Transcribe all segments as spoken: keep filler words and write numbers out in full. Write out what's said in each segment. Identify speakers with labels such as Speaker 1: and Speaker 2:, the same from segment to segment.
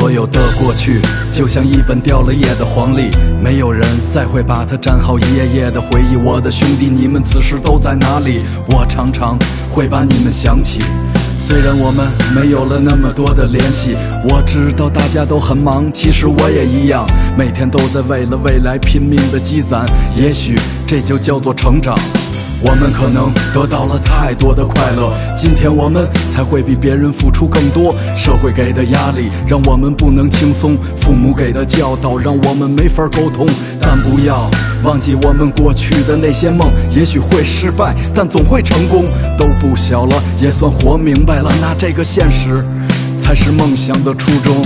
Speaker 1: 所有的过去就像一本掉了页的黄历，没有人再会把它粘好一页页的回忆。我的兄弟，你们此时都在哪里？我常常会把你们想起，虽然我们没有了那么多的联系。我知道大家都很忙，其实我也一样，每天都在为了未来拼命的积攒，也许这就叫做成长。我们可能得到了太多的快乐，今天我们才会比别人付出更多。社会给的压力让我们不能轻松，父母给的教导让我们没法沟通。但不要忘记我们过去的那些梦，也许会失败，但总会成功。都不小了，也算活明白了，那这个现实才是梦想的初衷。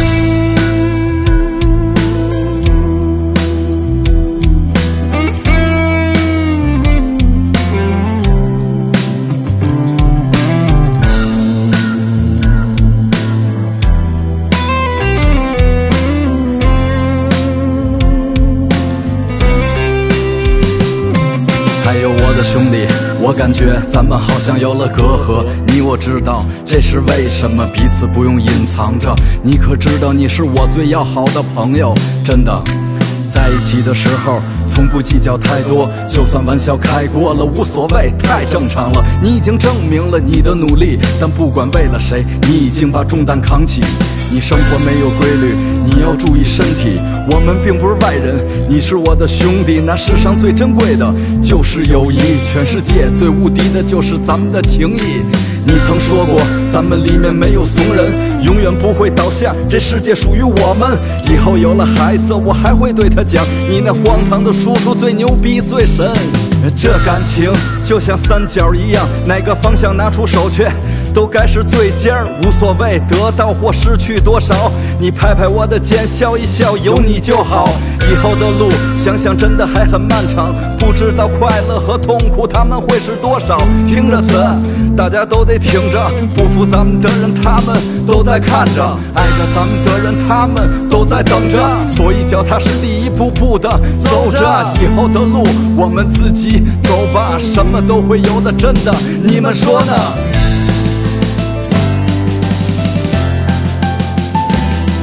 Speaker 1: 还有我的兄弟，我感觉咱们好像有了隔阂，你我知道这是为什么，彼此不用隐藏着。你可知道你是我最要好的朋友，真的在一起的时候从不计较太多，就算玩笑开过了无所谓，太正常了。你已经证明了你的努力，但不管为了谁，你已经把重担扛起。你生活没有规律，你要注意身体。我们并不是外人，你是我的兄弟，那世上最珍贵的就是友谊，全世界最无敌的就是咱们的情谊。你曾说过咱们里面没有怂人，永远不会倒下，这世界属于我们。以后有了孩子，我还会对他讲，你那荒唐的叔叔最牛逼最神。这感情就像三角一样，哪个方向拿出手去都该是最尖儿，无所谓得到或失去多少，你拍拍我的肩，笑一笑，有你就好。以后的路想想真的还很漫长，不知道快乐和痛苦他们会是多少。听着词，大家都得挺着，不服咱们的人他们都在看着，爱着咱们的人他们都在等着，所以脚踏实地一步步的走着。以后的路我们自己走吧，什么都会有的，真的，你们说呢？